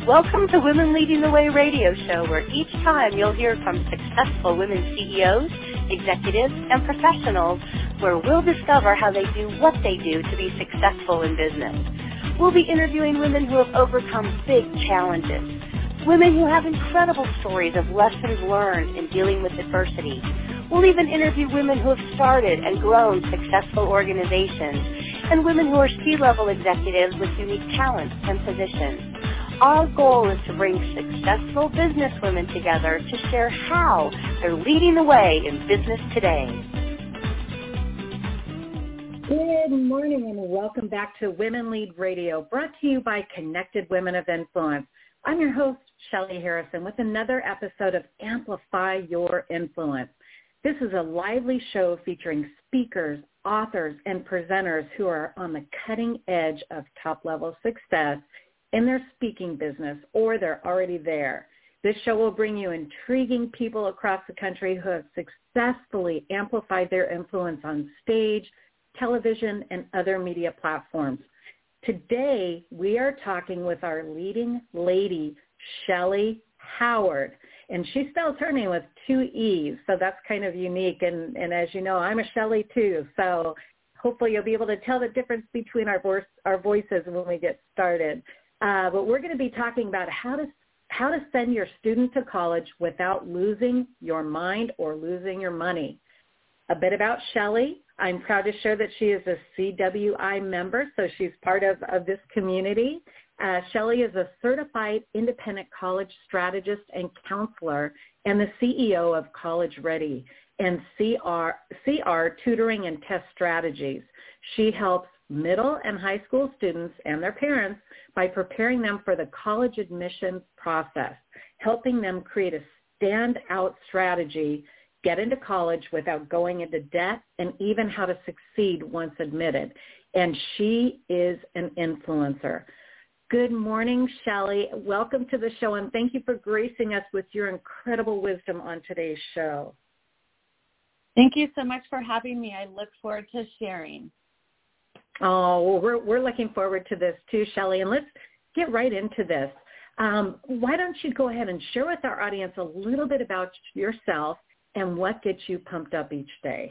Welcome to Women Leading the Way radio show, where each time you'll hear from successful women CEOs, executives, and professionals, where we'll discover how they do what they do to be successful in business. We'll be interviewing women who have overcome big challenges, women who have incredible stories of lessons learned in dealing with adversity. We'll even interview women who have started and grown successful organizations, and women who are C-level executives with unique talents and positions. Our goal is to bring successful business women together to share how they're leading the way in business today. Good morning and welcome back to Women Lead Radio, brought to you by Connected Women of Influence. I'm your host, Shelly Harrison, with another episode of Amplify Your Influence. This is a lively show featuring speakers, authors, and presenters who are on the cutting edge of top-level success in their speaking business, or they're already there. This show will bring you intriguing people across the country who have successfully amplified their influence on stage, television, and other media platforms. Today, we are talking with our leading lady, Shelly Howard. And she spells her name with 2 E's, so that's kind of unique. And as you know, I'm a Shelly too, so hopefully you'll be able to tell the difference between our voices when we get started. But we're going to be talking about how to send your student to college without losing your mind or losing your money. A bit about Shelly. I'm proud to share that she is a CWI member, so she's part of this community. Shelly is a certified independent college strategist and counselor and the CEO of College Ready and CR Tutoring and Test Strategies. She helps middle and high school students and their parents by preparing them for the college admissions process, helping them create a standout strategy, get into college without going into debt, and even how to succeed once admitted. And she is an influencer. Good morning, Shelly. Welcome to the show, and thank you for gracing us with your incredible wisdom on today's show. Thank you so much for having me. I look forward to sharing. Oh, well, we're looking forward to this too, Shelly, and let's get right into this. Why don't you go ahead and share with our audience a little bit about yourself and what gets you pumped up each day?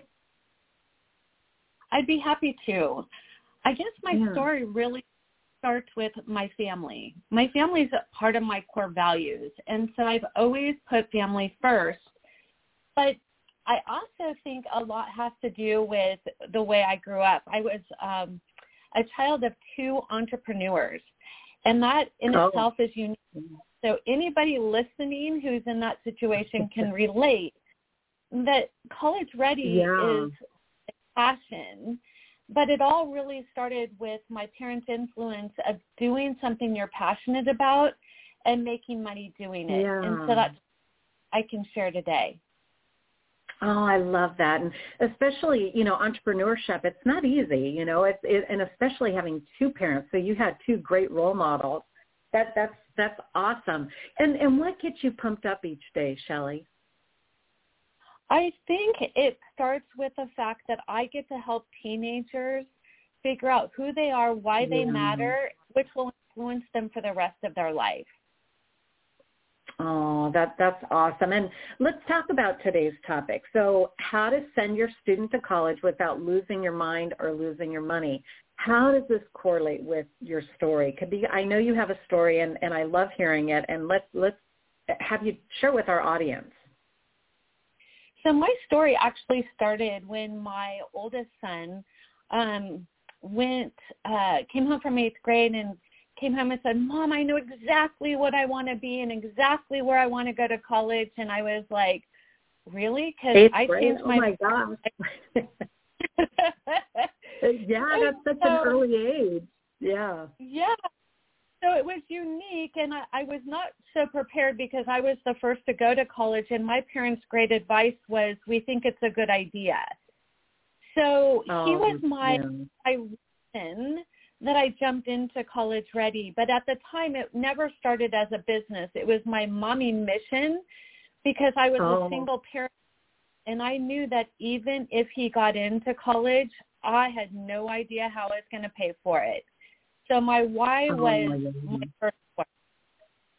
I'd be happy to. I guess my story really starts with my family. My family is a part of my core values, and so I've always put family first. But I also think a lot has to do with the way I grew up. I was a child of 2 entrepreneurs, and that in itself is unique. So anybody listening who's in that situation can relate that College Ready is a passion, but it all really started with my parents' influence of doing something you're passionate about and making money doing it. And so that's I can share today. Oh, I love that. And especially, entrepreneurship, it's not easy, and especially having 2 parents. So you had 2 great role models. That's awesome. And what gets you pumped up each day, Shelly? I think it starts with the fact that I get to help teenagers figure out who they are, why they matter, which will influence them for the rest of their life. Oh, that's awesome. And let's talk about today's topic. So how to send your student to college without losing your mind or losing your money. How does this correlate with your story? I know you have a story, and I love hearing it. And let's have you share with our audience. So my story actually started when my oldest son came home from 8th grade and came home and said, "Mom, I know exactly what I want to be and exactly where I want to go to college." And I was like, "Really?" Because I changed my... Oh, my gosh. Yeah, that's such an early age. Yeah. Yeah. So it was unique, and I was not so prepared because I was the first to go to college, and my parents' great advice was, "We think it's a good idea." So he was my reason that I jumped into College Ready. But at the time, it never started as a business. It was my mommy mission because I was a single parent, and I knew that even if he got into college, I had no idea how I was going to pay for it. So my why was my first one.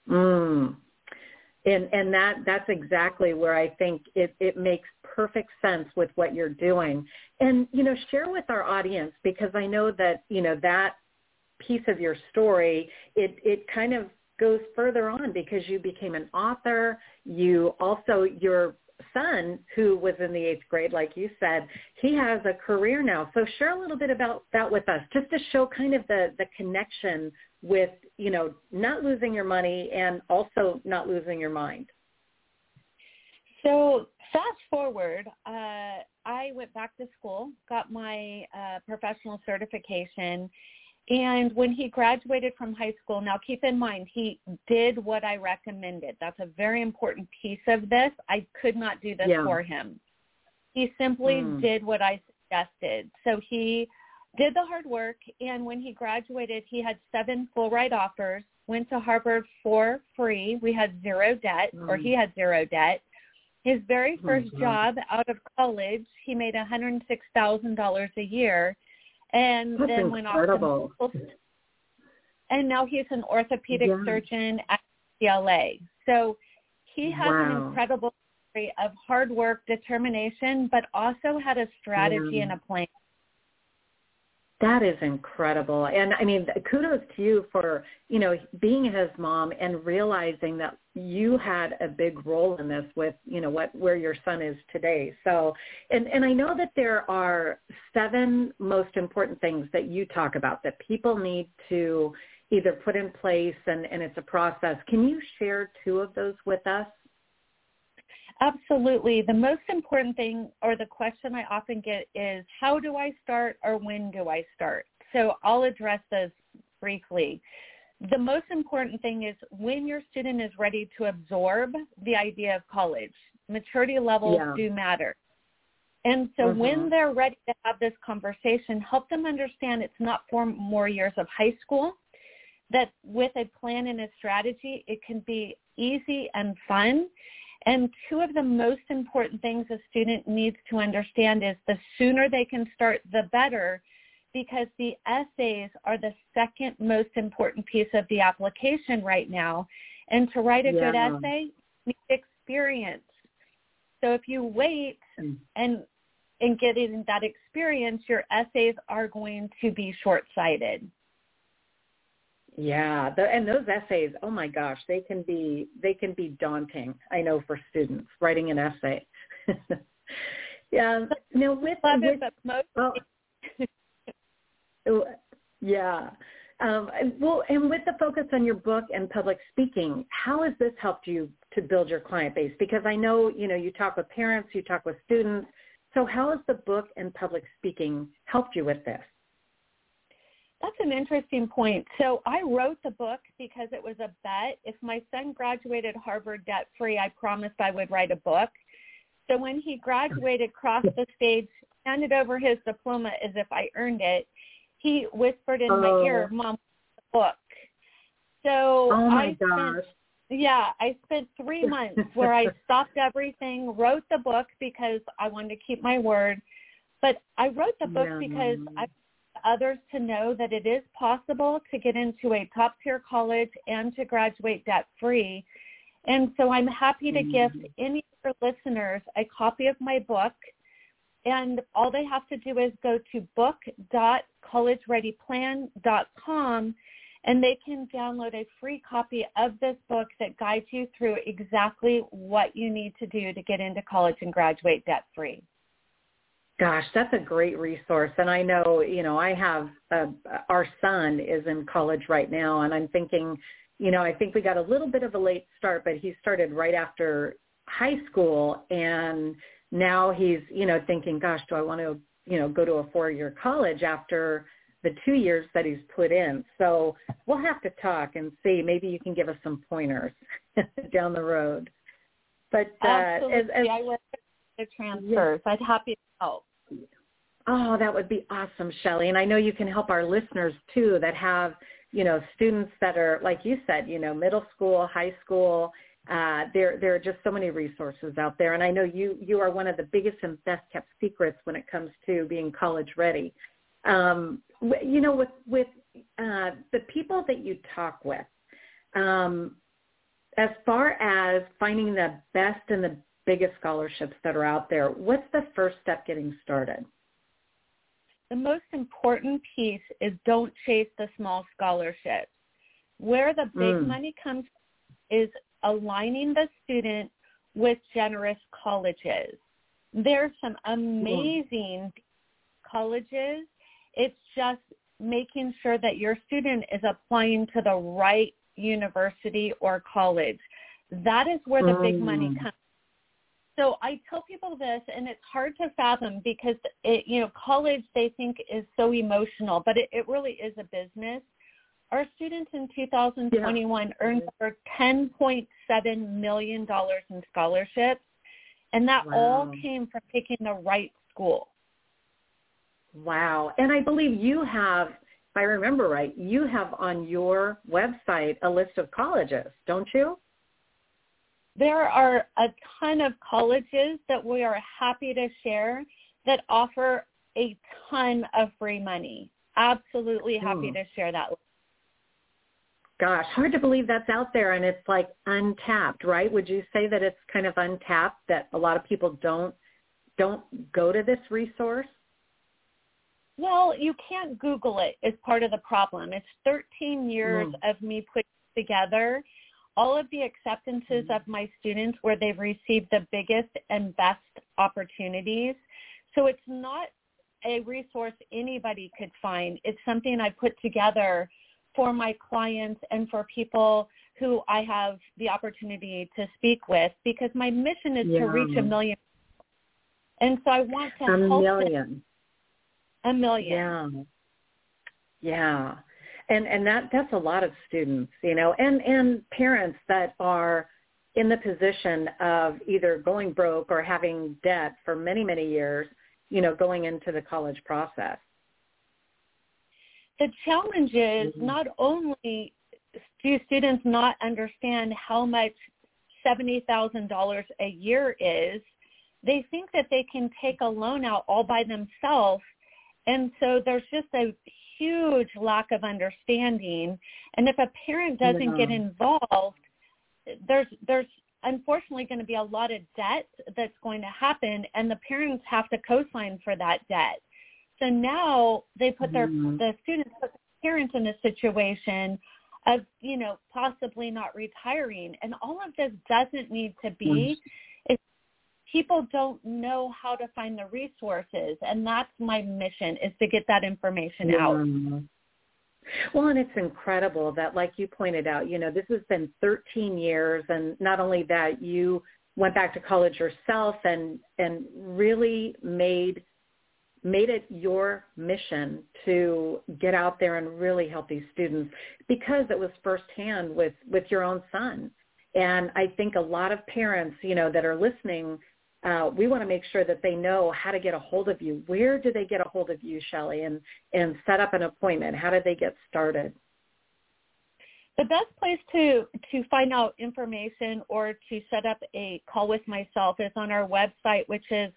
And that's exactly where I think it makes perfect sense with what you're doing. And, share with our audience, because I know that, that piece of your story, it kind of goes further on because you became an author. You also, your son, who was in the 8th grade, like you said, he has a career now. So share a little bit about that with us, just to show kind of the connection with, not losing your money and also not losing your mind. So fast forward, I went back to school, got my professional certification, and when he graduated from high school, now keep in mind, he did what I recommended. That's a very important piece of this. I could not do this for him. He simply did what I suggested. So he did the hard work, and when he graduated, he had 7 full ride offers, went to Harvard for free. We had zero debt, or he had zero debt. His very first job out of college, he made $106,000 a year, and That's then went incredible. off to, and now he's an orthopedic surgeon at UCLA. So he has an incredible story of hard work, determination, but also had a strategy and a plan. That is incredible. And I mean, kudos to you for, being his mom and realizing that you had a big role in this with, where your son is today. So, and I know that there are 7 most important things that you talk about that people need to either put in place, and it's a process. Can you share 2 of those with us? Absolutely. The most important thing, or the question I often get, is how do I start, or when do I start? So I'll address those briefly. The most important thing is when your student is ready to absorb the idea of college. Maturity levels do matter. And so when they're ready to have this conversation, help them understand it's not 4 more years of high school, that with a plan and a strategy, it can be easy and fun. And 2 of the most important things a student needs to understand is the sooner they can start, the better, because the essays are the second most important piece of the application right now. And to write a good essay, you need experience. So if you wait and get in that experience, your essays are going to be short-sighted. Yeah, and those essays, oh my gosh, they can be daunting. I know, for students writing an essay. Now and with the focus on your book and public speaking, how has this helped you to build your client base? Because I know, you talk with parents, you talk with students. So how has the book and public speaking helped you with this? That's an interesting point. So I wrote the book because it was a bet. If my son graduated Harvard debt-free, I promised I would write a book. So when he graduated, crossed the stage, handed over his diploma as if I earned it, he whispered in my ear, "Mom, the book." So I spent 3 months where I stopped everything, wrote the book because I wanted to keep my word. But I wrote the book because I want others to know that it is possible to get into a top-tier college and to graduate debt-free. And so I'm happy to gift any of your listeners a copy of my book. And all they have to do is go to book.collegereadyplan.com, and they can download a free copy of this book that guides you through exactly what you need to do to get into college and graduate debt-free. Gosh, that's a great resource. And I know, I have, our son is in college right now, and I'm thinking, I think we got a little bit of a late start, but he started right after high school, and now he's, thinking, gosh, do I want to, go to a 4-year college after the 2 years that he's put in? So we'll have to talk and see. Maybe you can give us some pointers down the road. But absolutely, I work with the transfers. I'd happy to help. Oh, that would be awesome, Shelley. And I know you can help our listeners too that have, students that are, like you said, middle school, high school. There are just so many resources out there. And I know you are one of the biggest and best kept secrets when it comes to being college ready. With the people that you talk with, as far as finding the best and the biggest scholarships that are out there, what's the first step getting started? The most important piece is don't chase the small scholarships. Where the big money comes is aligning the student with generous colleges. There's some amazing colleges. It's just making sure that your student is applying to the right university or college. That is where the big money comes. So I tell people this, and it's hard to fathom because, college they think is so emotional, but it really is a business. Our students in 2021 earned over $10.7 million in scholarships, and that all came from picking the right school. Wow. And I believe you have, if I remember right, you have on your website a list of colleges, don't you? There are a ton of colleges that we are happy to share that offer a ton of free money. Absolutely happy to share that. Gosh, hard to believe that's out there, and it's like untapped, right? Would you say that it's kind of untapped, that a lot of people don't go to this resource? Well, you can't Google it is part of the problem. It's 13 years of me putting together all of the acceptances of my students where they've received the biggest and best opportunities. So it's not a resource anybody could find. It's something I put together for my clients and for people who I have the opportunity to speak with, because my mission is to reach 1 million. And so I want to help 1 million. 1 million. Yeah. And that's a lot of students, and parents that are in the position of either going broke or having debt for many, many years, going into the college process. The challenge is not only do students not understand how much $70,000 a year is, they think that they can take a loan out all by themselves. And so there's just a huge lack of understanding. And if a parent doesn't get involved, there's unfortunately going to be a lot of debt that's going to happen, and the parents have to co-sign for that debt. So now they put the students, put the parents in a situation of, possibly not retiring. And all of this doesn't need to be. People don't know how to find the resources, and that's my mission, is to get that information out. Well, and it's incredible that, like you pointed out, this has been 13 years, and not only that, you went back to college yourself and really made it your mission to get out there and really help these students, because it was firsthand with your own son. And I think a lot of parents, that are listening, we want to make sure that they know how to get a hold of you. Where do they get a hold of you, Shelley, and set up an appointment? How do they get started? The best place to find out information or to set up a call with myself is on our website, which is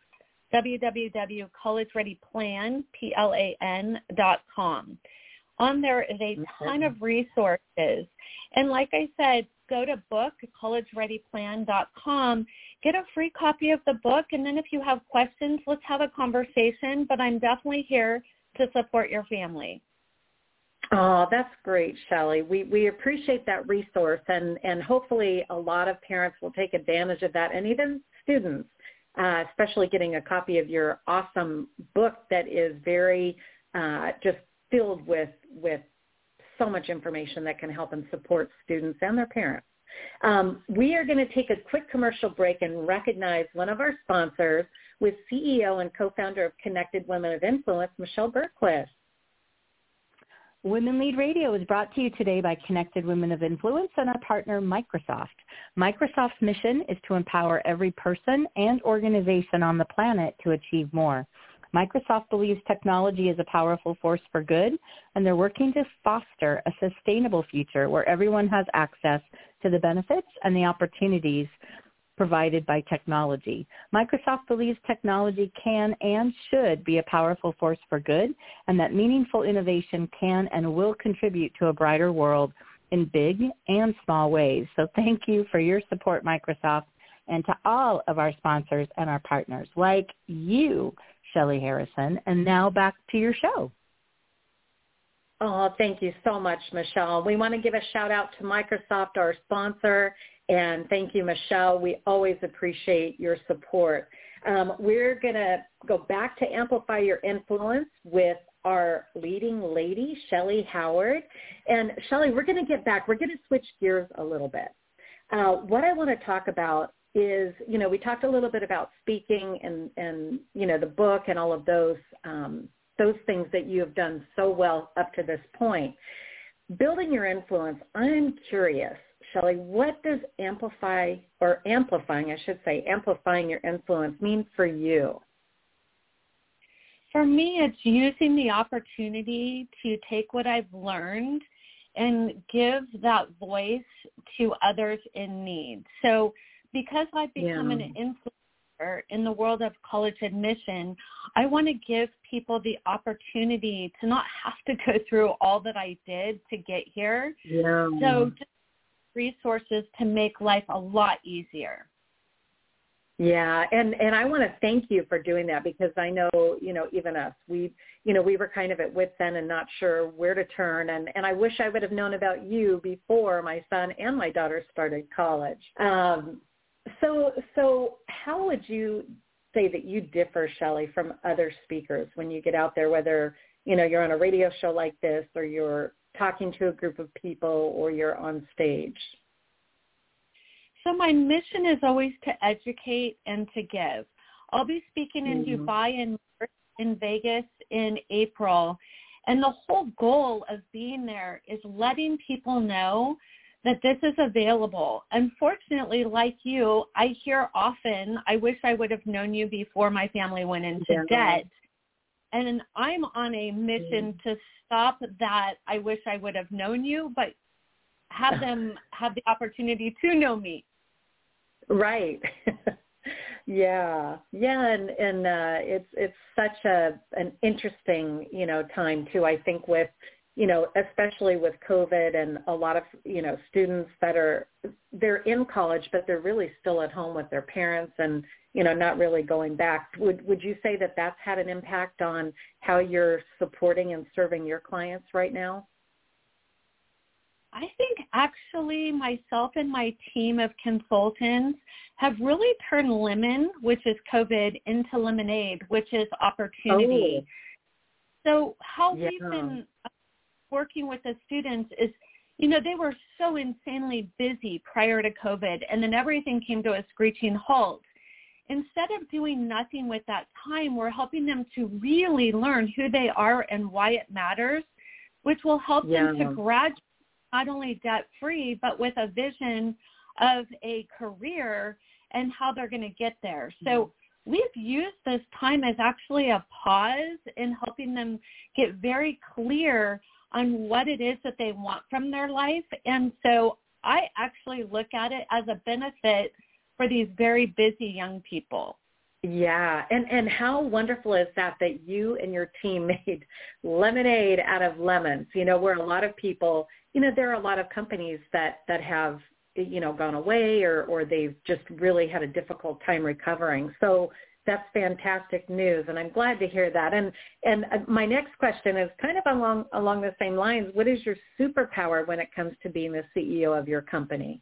www.collegereadyplan.com. On there is a ton of resources. And like I said, go to book, collegereadyplan.com, get a free copy of the book, and then if you have questions, let's have a conversation. But I'm definitely here to support your family. Oh, that's great, Shelley. We appreciate that resource, and hopefully a lot of parents will take advantage of that, and even students, especially getting a copy of your awesome book that is very just filled with so much information that can help and support students and their parents. We are going to take a quick commercial break and recognize one of our sponsors with CEO and co-founder of Connected Women of Influence, Michelle Bergquist. Women Lead Radio is brought to you today by Connected Women of Influence and our partner, Microsoft. Microsoft's mission is to empower every person and organization on the planet to achieve more. Microsoft believes technology is a powerful force for good, and they're working to foster a sustainable future where everyone has access to the benefits and the opportunities provided by technology. Microsoft believes technology can and should be a powerful force for good, and that meaningful innovation can and will contribute to a brighter world in big and small ways. So thank you for your support, Microsoft, and to all of our sponsors and our partners like you, Shelly Harrison. And now back to your show. Oh, thank you so much, Michelle. We want to give a shout out to Microsoft, our sponsor, and thank you, Michelle. We always appreciate your support. We're going to go back to Amplify Your Influence with our leading lady, Shelly Howard. And Shelly, we're going to get back. We're going to switch gears a little bit. What I want to talk about is, we talked a little bit about speaking and the book and all of those things that you have done so well up to this point. Building your influence, I'm curious, Shelly, what does amplifying your influence mean for you? For me, it's using the opportunity to take what I've learned and give that voice to others in need. So because I've become an influencer in the world of college admission, I want to give people the opportunity to not have to go through all that I did to get here. Yeah. So just resources to make life a lot easier. Yeah, and I want to thank you for doing that, because I know, even us, we were kind of at wit's end and not sure where to turn. And I wish I would have known about you before my son and my daughter started college. So how would you say that you differ, Shelly, from other speakers when you get out there, whether, you're on a radio show like this, or you're talking to a group of people, or you're on stage? So my mission is always to educate and to give. I'll be speaking in Dubai and in Vegas in April, and the whole goal of being there is letting people know that this is available. Unfortunately, like you, I hear often, I wish I would have known you before my family went into debt. And I'm on a mission to stop that I wish I would have known you, but have them have the opportunity to know me. Right. Yeah. And it's such an interesting, time too, I think, with, especially with COVID and a lot of, students that they're in college, but they're really still at home with their parents and, not really going back. Would you say that that's had an impact on how you're supporting and serving your clients right now? I think actually myself and my team of consultants have really turned lemon, which is COVID, into lemonade, which is opportunity. So how we've been working with the students is, they were so insanely busy prior to COVID, and then everything came to a screeching halt. Instead of doing nothing with that time, we're helping them to really learn who they are and why it matters, which will help them to graduate not only debt-free, but with a vision of a career and how they're going to get there. So we've used this time as actually a pause in helping them get very clear on what it is that they want from their life. And so I actually look at it as a benefit for these very busy young people. Yeah, and how wonderful is that you and your team made lemonade out of lemons, where a lot of people, there are a lot of companies that have, gone away or they've just really had a difficult time recovering. So that's fantastic news, and I'm glad to hear that. And my next question is kind of along the same lines. What is your superpower when it comes to being the CEO of your company?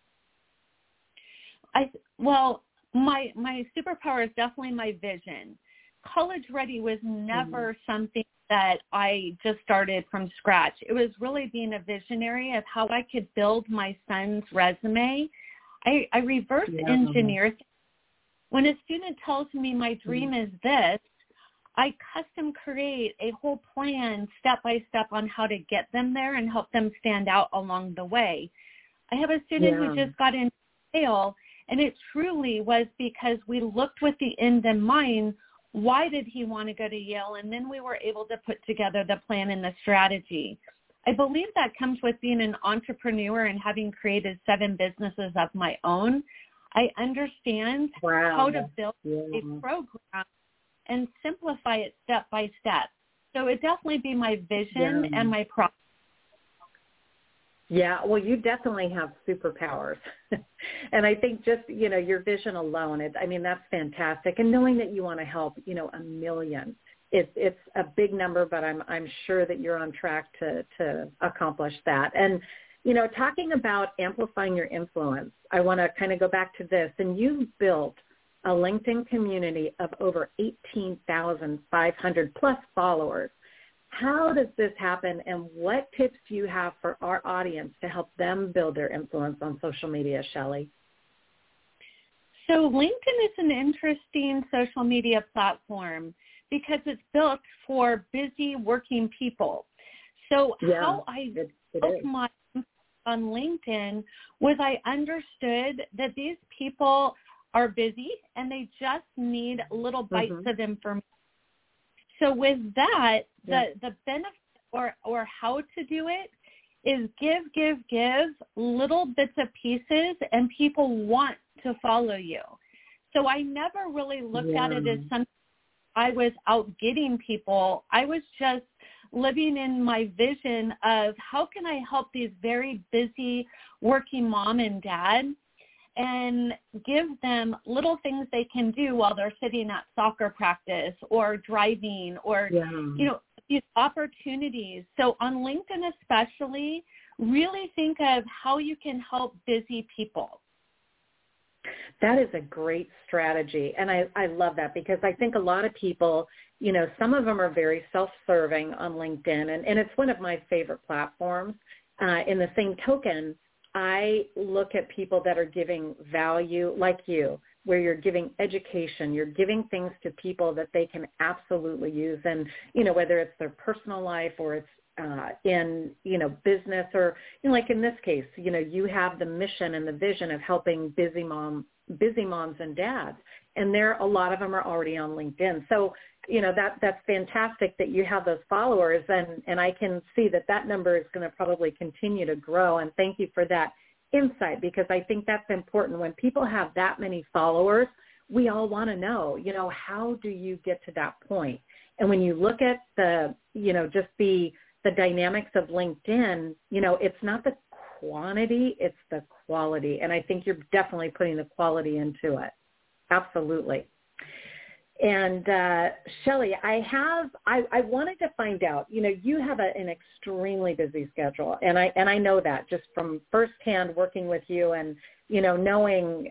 My superpower is definitely my vision. College Ready was never something that I just started from scratch. It was really being a visionary of how I could build my son's resume. I reverse engineer. When a student tells me my dream is this, I custom create a whole plan step by step on how to get them there and help them stand out along the way. I have a student who just got into Yale, and it truly was because we looked with the end in mind. Why did he want to go to Yale? And then we were able to put together the plan and the strategy. I believe that comes with being an entrepreneur and having created 7 businesses of my own. I understand how to build a program and simplify it step by step. So it'd definitely be my vision and my process. Yeah, well, you definitely have superpowers. And I think just, your vision alone, that's fantastic. And knowing that you want to help, 1 million, it's a big number, but I'm sure that you're on track to accomplish that. And, talking about amplifying your influence, I want to kind of go back to this. And you've built a LinkedIn community of over 18,500 plus followers. How does this happen, and what tips do you have for our audience to help them build their influence on social media, Shelley? So LinkedIn is an interesting social media platform because it's built for busy working people. So how I built my on LinkedIn was I understood that these people are busy and they just need little bites of information. So with that, the benefit or how to do it is give little bits of pieces, and people want to follow you. So I never really looked at it as something I was out getting people. I was just living in my vision of how can I help these very busy working mom and dad and give them little things they can do while they're sitting at soccer practice or driving or, these opportunities. So on LinkedIn especially, really think of how you can help busy people. That is a great strategy. And I love that because I think a lot of people, some of them are very self-serving on LinkedIn, and it's one of my favorite platforms. In the same token, I look at people that are giving value like you, where you're giving education, you're giving things to people that they can absolutely use. And, whether it's their personal life or it's in, business or, like in this case, you have the mission and the vision of helping busy moms and dads. And a lot of them are already on LinkedIn. So, that's fantastic that you have those followers. And I can see that number is going to probably continue to grow. And thank you for that insight, because I think that's important. When people have that many followers, we all want to know, how do you get to that point? And when you look at just the dynamics of LinkedIn, it's not the quantity, it's the quality. And I think you're definitely putting the quality into it. Absolutely. And Shelley, I wanted to find out, you have an extremely busy schedule, and I know that just from firsthand working with you and, knowing,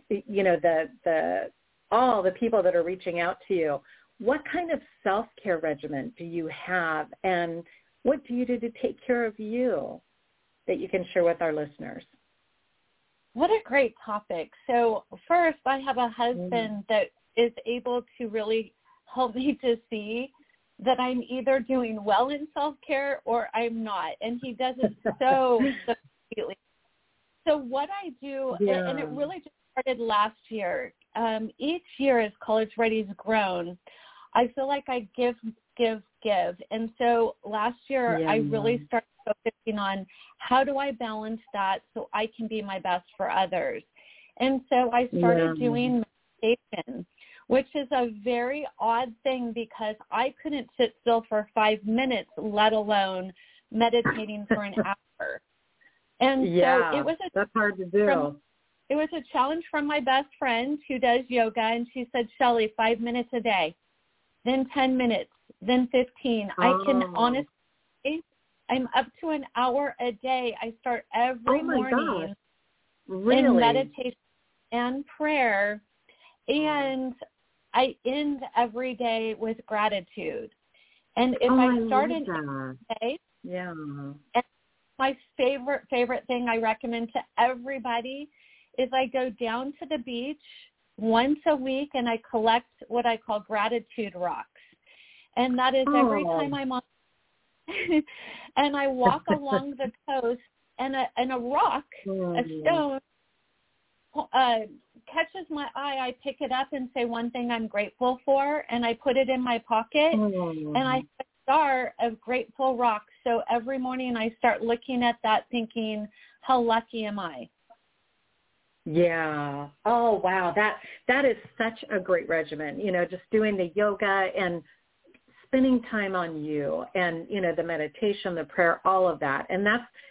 all the people that are reaching out to you. What kind of self-care regimen do you have, and what do you do to take care of you that you can share with our listeners? What a great topic. So first, I have a husband that is able to really help me to see that I'm either doing well in self-care or I'm not. And he does it so completely. So what I do, and it really just started last year, each year as College Ready's grown, I feel like I give. And so last year I really started focusing on how do I balance that so I can be my best for others. And so I started doing meditation, which is a very odd thing because I couldn't sit still for 5 minutes, let alone meditating for an hour. And so it was that's hard to do. It was a challenge from my best friend who does yoga, and she said, Shelley, 5 minutes a day, then 10 minutes, then 15. I can honestly, I'm up to an hour a day. I start every morning in meditation and prayer, and I end every day with gratitude. And if I start an day, and my favorite thing I recommend to everybody is I go down to the beach once a week and I collect what I call gratitude rocks. And that is every time I'm on, and I walk along the coast and a rock, a stone, catches my eye. I pick it up and say one thing I'm grateful for, and I put it in my pocket, and I have a star of grateful rocks. So every morning I start looking at that thinking, how lucky am I? Yeah. Oh, wow. That is such a great regimen, just doing the yoga and spending time on you and, the meditation, the prayer, all of that. And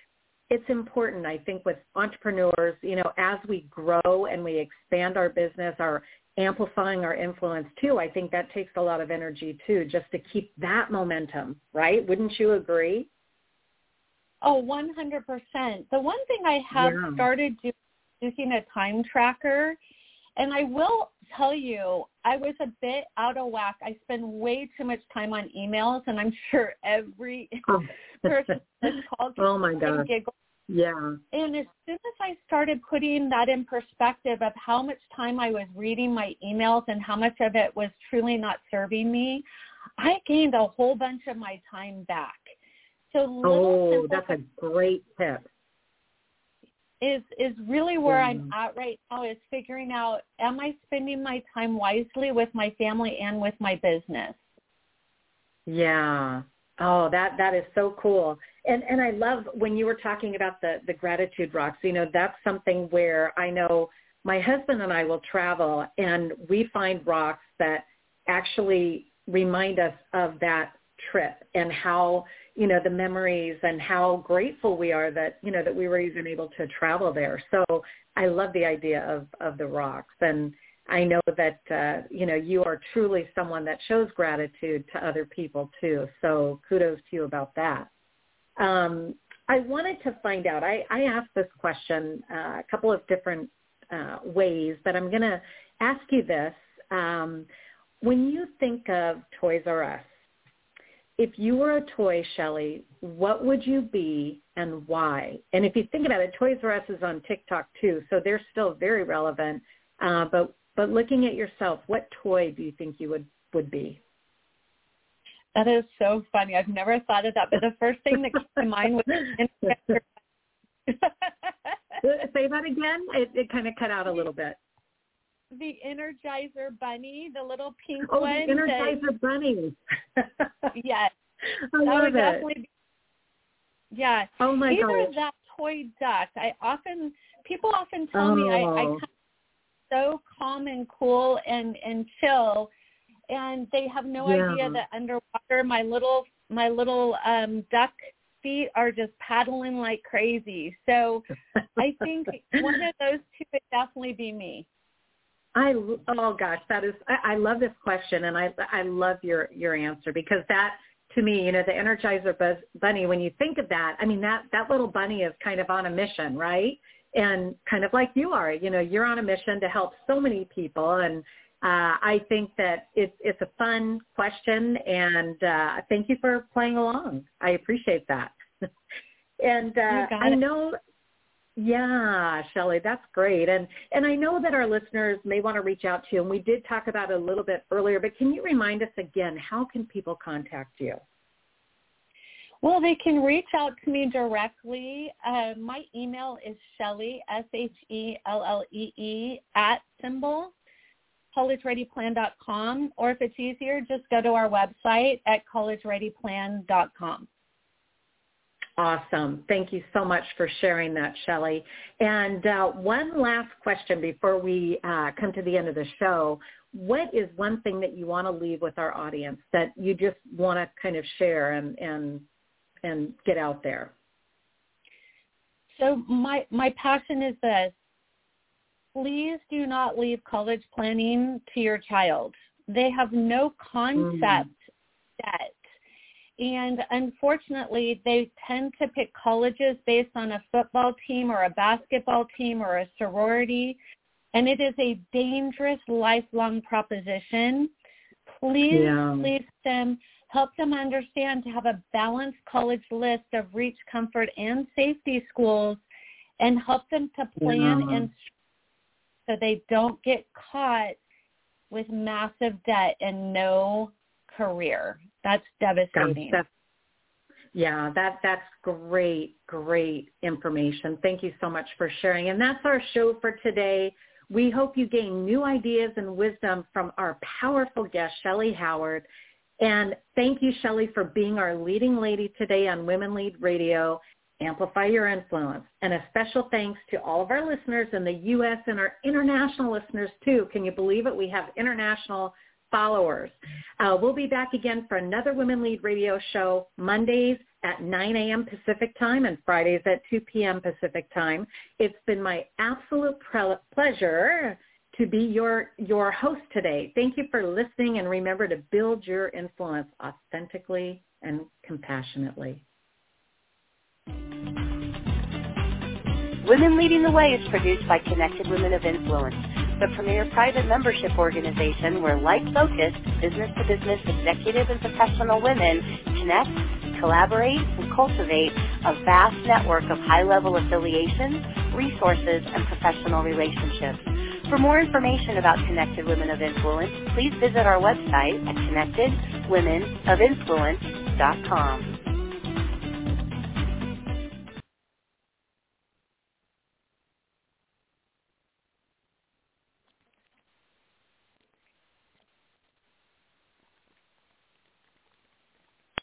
it's important, I think, with entrepreneurs, as we grow and we expand our business, our amplifying our influence too, I think that takes a lot of energy too, just to keep that momentum, right? Wouldn't you agree? Oh, 100%. The one thing I have started using a time tracker, and I will tell you, I was a bit out of whack. I spend way too much time on emails, and I'm sure every person has called and giggled. Yeah. And as soon as I started putting that in perspective of how much time I was reading my emails and how much of it was truly not serving me, I gained a whole bunch of my time back. So that's a great tip. Is really where I'm at right now, is figuring out, am I spending my time wisely with my family and with my business? Yeah. Oh, that is so cool. And I love when you were talking about the gratitude rocks, that's something where I know my husband and I will travel and we find rocks that actually remind us of that trip and how, the memories and how grateful we are that, that we were even able to travel there. So I love the idea of the rocks. And I know that, you are truly someone that shows gratitude to other people too. So kudos to you about that. I wanted to find out, I asked this question a couple of different ways, but I'm going to ask you this. When you think of Toys R Us, if you were a toy, Shelly, what would you be and why? And if you think about it, Toys R Us is on TikTok too, so they're still very relevant. But looking at yourself, what toy do you think you would be? That is so funny. I've never thought of that, but the first thing that came to mind was Say that again? It kind of cut out a little bit. The Energizer Bunny, the little pink one. Oh, the Energizer Bunny. Yes. I love it. Yeah. Oh, my gosh. Either that toy duck. People often tell me I kind of so calm and cool and chill, and they have no idea that underwater my little duck feet are just paddling like crazy. So I think one of those two would definitely be me. Oh gosh, I love this question, and I love your answer, because that, to me, the Energizer Bunny, when you think of that, I mean, that little bunny is kind of on a mission, right? And kind of like you are, you're on a mission to help so many people, and I think that it's a fun question, and thank you for playing along. I appreciate that. And I know. Yeah, Shelly, that's great. And I know that our listeners may want to reach out to you, and we did talk about it a little bit earlier, but can you remind us again, how can people contact you? Well, they can reach out to me directly. My email is Shelly, SHELLEE, @collegereadyplan.com, or if it's easier, just go to our website at collegereadyplan.com. Awesome. Thank you so much for sharing that, Shelly. And one last question before we come to the end of the show. What is one thing that you want to leave with our audience that you just want to kind of share and get out there? So my passion is this. Please do not leave college planning to your child. They have no concept yet. And unfortunately, they tend to pick colleges based on a football team or a basketball team or a sorority, and it is a dangerous lifelong proposition. Please help them understand to have a balanced college list of reach, comfort, and safety schools, and help them to plan and so they don't get caught with massive debt and no career. That's devastating. That's great information. Thank you so much for sharing. And that's our show for today. We hope you gain new ideas and wisdom from our powerful guest, Shelly Howard. And thank you, Shelly, for being our leading lady today on Women Lead Radio. Amplify your influence. And a special thanks to all of our listeners in the U.S. and our international listeners, too. Can you believe it? We have international followers. We'll be back again for another Women Lead Radio show Mondays at 9 a.m. Pacific time and Fridays at 2 p.m. Pacific time. It's been my absolute pleasure to be your host today. Thank you for listening, and remember to build your influence authentically and compassionately. Women Leading the Way is produced by Connected Women of Influence, the premier private membership organization where like-focused, business-to-business executive and professional women connect, collaborate, and cultivate a vast network of high-level affiliations, resources, and professional relationships. For more information about Connected Women of Influence, please visit our website at connectedwomenofinfluence.com.